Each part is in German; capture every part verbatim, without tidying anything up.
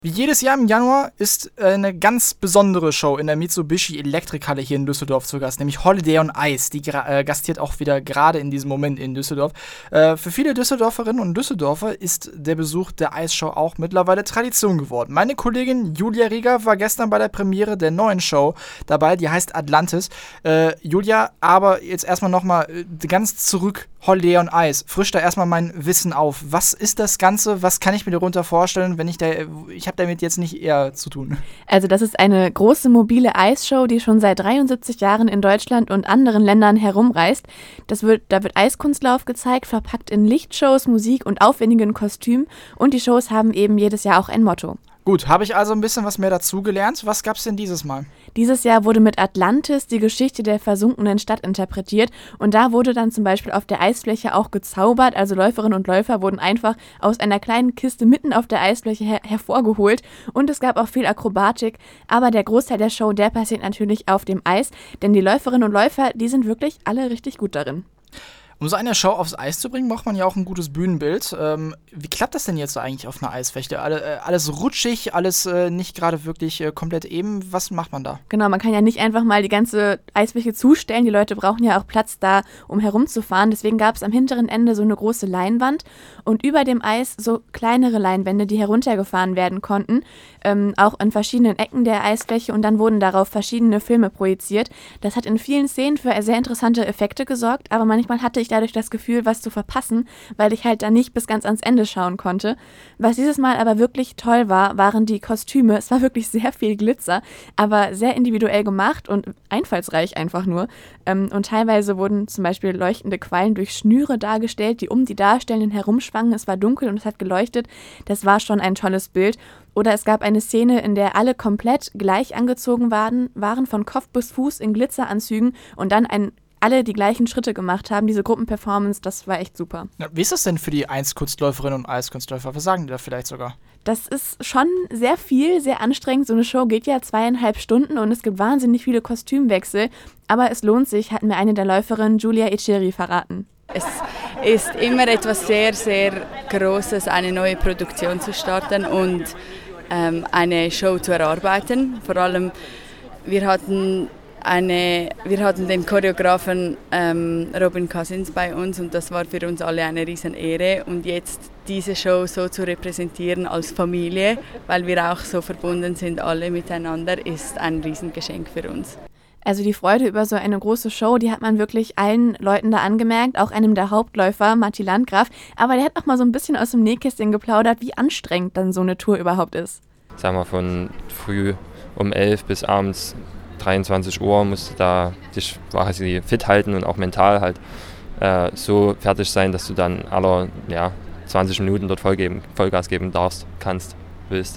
Wie jedes Jahr im Januar ist äh, eine ganz besondere Show in der Mitsubishi Elektrikhalle hier in Düsseldorf zu Gast, nämlich Holiday on Ice. Die gra- äh, gastiert auch wieder gerade in diesem Moment in Düsseldorf. Äh, für viele Düsseldorferinnen und Düsseldorfer ist der Besuch der Eisshow auch mittlerweile Tradition geworden. Meine Kollegin Julia Rieger war gestern bei der Premiere der neuen Show dabei, die heißt Atlantis. Äh, Julia, aber jetzt erstmal nochmal äh, ganz zurück, Holiday on Ice. Frisch da erstmal mein Wissen auf. Was ist das Ganze? Was kann ich mir darunter vorstellen, wenn ich da... Ich habe damit jetzt nicht eher zu tun. Also das ist eine große mobile Eisshow, die schon seit dreiundsiebzig Jahren in Deutschland und anderen Ländern herumreist. Das wird, da wird Eiskunstlauf gezeigt, verpackt in Lichtshows, Musik und aufwendigen Kostümen. Und die Shows haben eben jedes Jahr auch ein Motto. Gut, habe ich also ein bisschen was mehr dazu gelernt. Was gab's denn dieses Mal? Dieses Jahr wurde mit Atlantis die Geschichte der versunkenen Stadt interpretiert und da wurde dann zum Beispiel auf der Eisfläche auch gezaubert, also Läuferinnen und Läufer wurden einfach aus einer kleinen Kiste mitten auf der Eisfläche her- hervorgeholt und es gab auch viel Akrobatik, aber der Großteil der Show, der passiert natürlich auf dem Eis, denn die Läuferinnen und Läufer, die sind wirklich alle richtig gut darin. Um so eine Show aufs Eis zu bringen, braucht man ja auch ein gutes Bühnenbild. Ähm, wie klappt das denn jetzt so eigentlich auf einer Eisfläche? Alle, äh, alles rutschig, alles äh, nicht gerade wirklich äh, komplett eben. Was macht man da? Genau, man kann ja nicht einfach mal die ganze Eisfläche zustellen. Die Leute brauchen ja auch Platz da, um herumzufahren. Deswegen gab es am hinteren Ende so eine große Leinwand und über dem Eis so kleinere Leinwände, die heruntergefahren werden konnten, ähm, auch an verschiedenen Ecken der Eisfläche und dann wurden darauf verschiedene Filme projiziert. Das hat in vielen Szenen für sehr interessante Effekte gesorgt, aber manchmal hatte ich dadurch das Gefühl, was zu verpassen, weil ich halt da nicht bis ganz ans Ende schauen konnte. Was dieses Mal aber wirklich toll war, waren die Kostüme. Es war wirklich sehr viel Glitzer, aber sehr individuell gemacht und einfallsreich einfach nur. Und teilweise wurden zum Beispiel leuchtende Quallen durch Schnüre dargestellt, die um die Darstellenden herumschwangen. Es war dunkel und es hat geleuchtet. Das war schon ein tolles Bild. Oder es gab eine Szene, in der alle komplett gleich angezogen waren, waren von Kopf bis Fuß in Glitzeranzügen und dann ein alle die gleichen Schritte gemacht haben. Diese Gruppenperformance, das war echt super. Ja, wie ist das denn für die Eiskunstläuferinnen und Eiskunstläufer? Was sagen die da vielleicht sogar? Das ist schon sehr viel, sehr anstrengend. So eine Show geht ja zweieinhalb Stunden und es gibt wahnsinnig viele Kostümwechsel. Aber es lohnt sich, hat mir eine der Läuferinnen, Julia Echeri, verraten. Es ist immer etwas sehr, sehr Großes, eine neue Produktion zu starten und ähm, eine Show zu erarbeiten. Vor allem, wir hatten Eine, wir hatten den Choreografen ähm, Robin Cousins bei uns und das war für uns alle eine riesen Ehre. Und jetzt diese Show so zu repräsentieren als Familie, weil wir auch so verbunden sind alle miteinander, ist ein Riesengeschenk für uns. Also die Freude über so eine große Show, die hat man wirklich allen Leuten da angemerkt, auch einem der Hauptläufer, Matti Landgraf. Aber der hat auch mal so ein bisschen aus dem Nähkästchen geplaudert, wie anstrengend dann so eine Tour überhaupt ist. Sagen wir von früh um elf bis abends dreiundzwanzig Uhr musst du da dich quasi fit halten und auch mental halt äh, so fertig sein, dass du dann alle ja, zwanzig Minuten dort Vollgeben, Vollgas geben darfst, kannst, willst.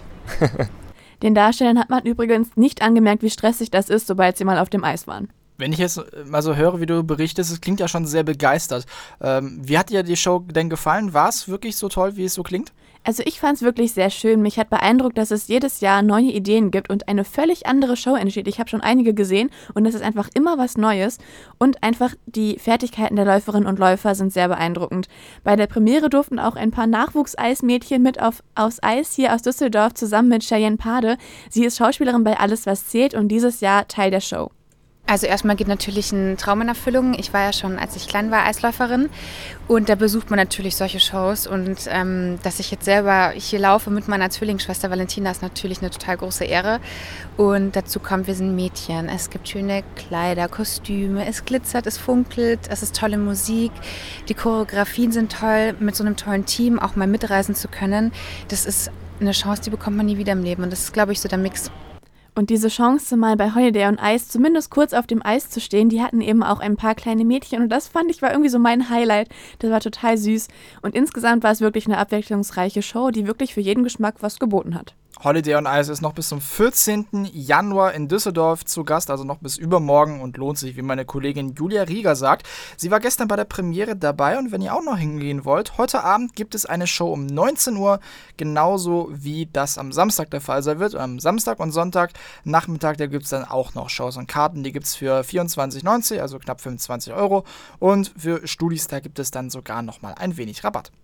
Den Darstellern hat man übrigens nicht angemerkt, wie stressig das ist, sobald sie mal auf dem Eis waren. Wenn ich jetzt mal so höre, wie du berichtest, es klingt ja schon sehr begeistert. Ähm, wie hat dir die Show denn gefallen? War es wirklich so toll, wie es so klingt? Also ich fand es wirklich sehr schön. Mich hat beeindruckt, dass es jedes Jahr neue Ideen gibt und eine völlig andere Show entsteht. Ich habe schon einige gesehen und es ist einfach immer was Neues. Und einfach die Fertigkeiten der Läuferinnen und Läufer sind sehr beeindruckend. Bei der Premiere durften auch ein paar Nachwuchseismädchen mit auf, aus Eis hier aus Düsseldorf zusammen mit Cheyenne Pade. Sie ist Schauspielerin bei Alles, was zählt und dieses Jahr Teil der Show. Also erstmal geht natürlich ein Traum in Erfüllung. Ich war ja schon, als ich klein war, Eisläuferin und da besucht man natürlich solche Shows und ähm, dass ich jetzt selber hier laufe mit meiner Zwillingsschwester Valentina ist natürlich eine total große Ehre und dazu kommt, wir sind Mädchen, es gibt schöne Kleider, Kostüme, es glitzert, es funkelt, es ist tolle Musik, die Choreografien sind toll, mit so einem tollen Team auch mal mitreisen zu können, das ist eine Chance, die bekommt man nie wieder im Leben und das ist, glaube ich, so der Mix. Und diese Chance, mal bei Holiday on Ice zumindest kurz auf dem Eis zu stehen, die hatten eben auch ein paar kleine Mädchen. Und das fand ich war irgendwie so mein Highlight. Das war total süß. Und insgesamt war es wirklich eine abwechslungsreiche Show, die wirklich für jeden Geschmack was geboten hat. Holiday on Ice ist noch bis zum vierzehnten Januar in Düsseldorf zu Gast, also noch bis übermorgen und lohnt sich, wie meine Kollegin Julia Rieger sagt. Sie war gestern bei der Premiere dabei und wenn ihr auch noch hingehen wollt, heute Abend gibt es eine Show um neunzehn Uhr, genauso wie das am Samstag der Fall sein wird. Und am Samstag und Sonntag Nachmittag, da gibt es dann auch noch Shows und Karten, die gibt es für vierundzwanzig neunzig, also knapp fünfundzwanzig Euro und für Studis, da gibt es dann sogar nochmal ein wenig Rabatt.